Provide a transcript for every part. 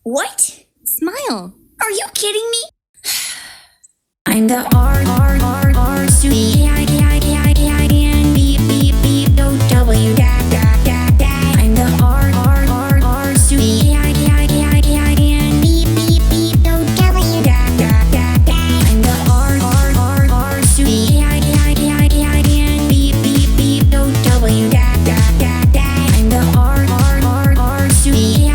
What? Smile. Are you kidding me? I'm the R student. I-D-I-D-I-D-I-D-N-B-B-B-O-W. I'm the R student. I-D-I-D-I-D-I-D-N-B-B-B-O-W. I'm the R student. I-D-I-D-I-D-I-D-N-B-B-B-O-W. I'm the R student.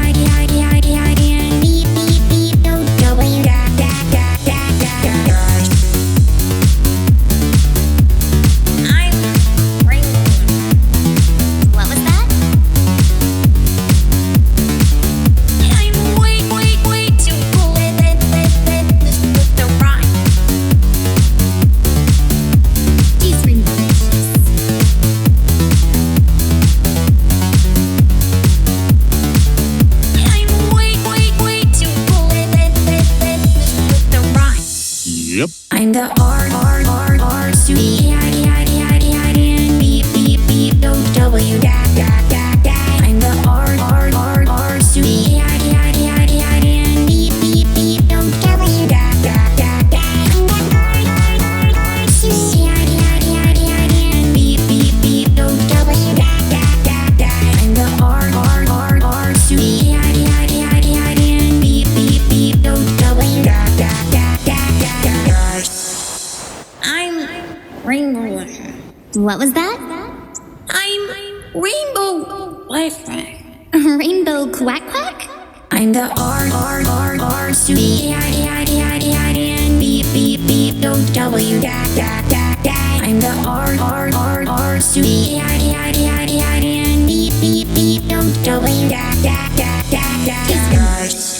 Yep. I'm the R student. I-D-I-D-I-D-I-D-N-B-B-B-O-W. I'm the R student. Rainbow. What was that? I'm Rainbow Wi-Fi. Rainbow Quack Quack? I'm the R student. I-D-I-D-I-D-I-D-N-B-B-B-O-W. I'm the R student. I-D-I-D-I-D-I-D-N-B-B-B-O-W.